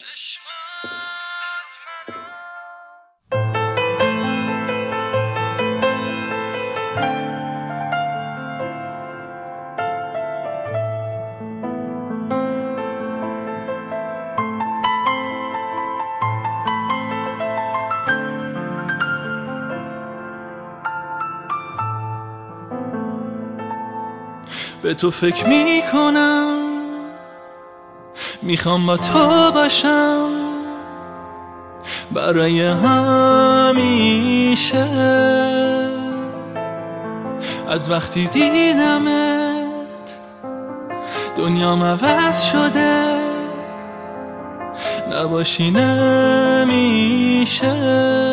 به تو فکر میکنم، میخوام با تو باشم برای همیشه. از وقتی دیدمت دنیام عوض شده، نباشی نمیشه.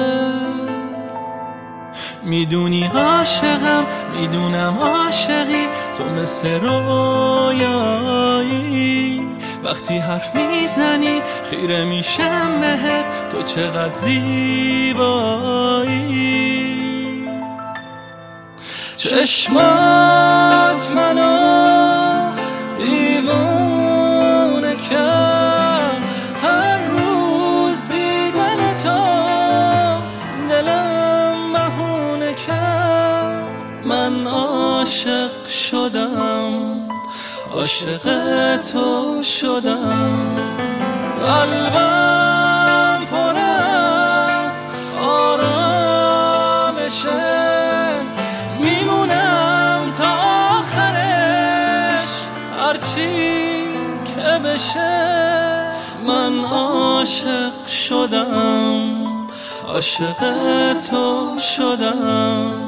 میدونی عاشقم، میدونم عاشقی، تو مثل رویایی. وقتی حرف میزنی خیره میشم بهت، تو چقدر زیبایی. چشمات منو دیوونه کرد، هر روز دیدن تو دلم بهونه کرد. من عاشق شدم، عاشق تو شدم. قلبم پر از آرامشه، میمونم تا آخرش هرچی که بشه. من عاشق شدم، عاشق تو شدم.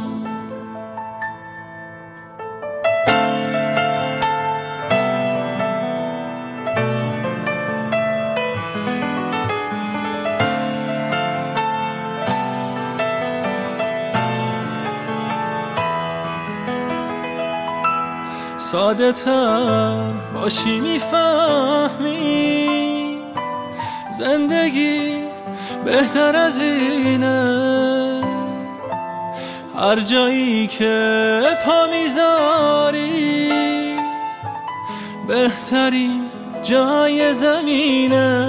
ساده تر باشی میفهمی، زندگی بهتر از اینه. هر جایی که پا میذاری بهترین جای زمینه.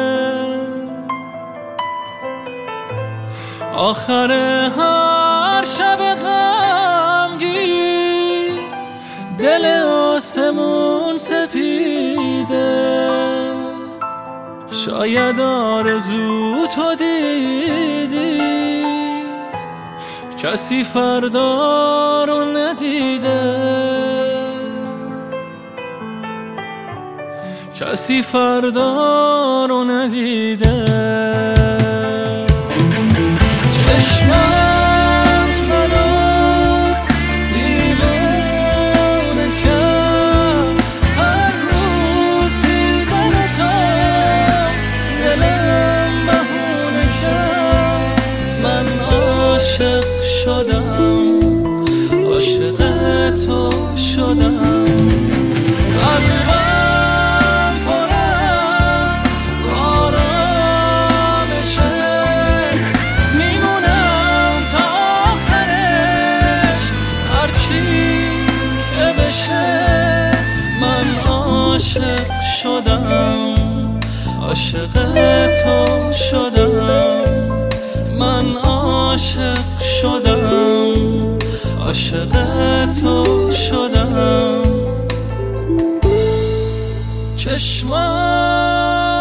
آخر هر شب غمگین دل آسمون سپیده. شاید آرزو تو دیدی، کسی فردا رو ندیده، کسی فردا رو ندیده. چشمات منو دیوونه کرد، هر روز دیدن تو دلم بهونه کرد. من عاشق شدم، عاشق تو شدم. قلبم پر از آرامشه، میمونم تا آخرش هرچی که بشه. من عاشق شدم، عاشق تو شدم. من عاشق شدم، عاشق تو شدم. چشمات